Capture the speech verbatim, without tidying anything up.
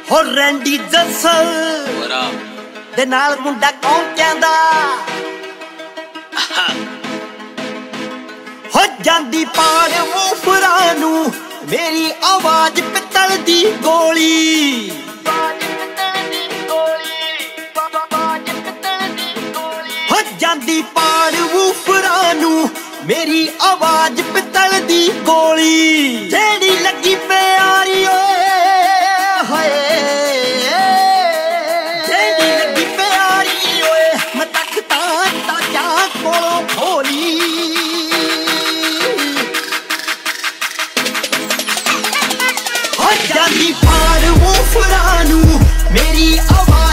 ਹੋ ਰੈਂਡੀ ਜੱਸਲ ਦੇ ਨਾਲ ਮੁੰਡਾ ਕੌਣ ਕਹਿੰਦਾ ਹੋ ਜਾਂਦੀ ਪਾੜ ਵੂਫਰਾਂ ਨੂੰ ਮੇਰੀ ਆਵਾਜ਼ ਪਿੱਤਲ ਦੀ ਗੋਲੀ ਹੋ ਜਾਂਦੀ ਪਾੜ ਵੂਫਰਾਂ ਨੂੰ ਮੇਰੀ ਆਵਾਜ਼ ਪਿੱਤਲ ਦੀ ਗੋਲੀ ਜਿਹੜੀ ਲੱਗੀ ਪਿਆਰੀ ਓਏ ਹੋਏ ਜਿਹੜੀ ਲੱਗੀ ਪਿਆਰੀ ਓਏ ਮੈਂ ਤੱਕਦਾ ਤਾਜਾ ਕੋਲੋਂ ਖੋਲੀ ਹੋ ਜਾਂਦੀ ਪਾੜ ਵੂਫਰਾਂ ਨੂੰ ਮੇਰੀ ਆਵਾਜ਼